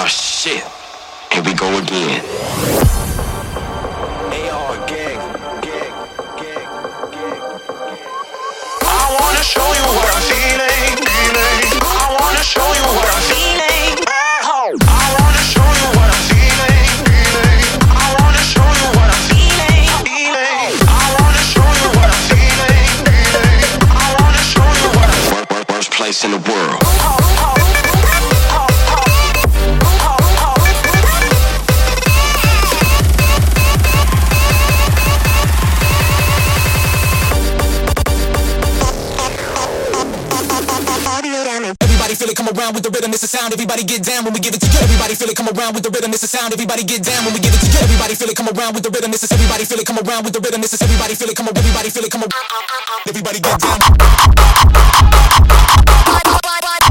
Oh shit, here we go again. AR gang. I wanna show you what I'm feeling. I wanna show you what I'm feeling. I wanna show you what I'm feeling. I wanna show you what I'm feeling. I wanna show you what I'm feeling. I wanna show you what I'm worst place in the world. Everybody feel it, come around with the rhythm, it's a sound. Everybody get down when we give it to you. Everybody feel it, come around with the rhythm, it's a sound. Everybody get down when we give it to you. Everybody feel it, come around with the rhythm, it's a everybody feel it, come around with the rhythm, it's a everybody feel it, come everybody feel it, come around. Everybody get down.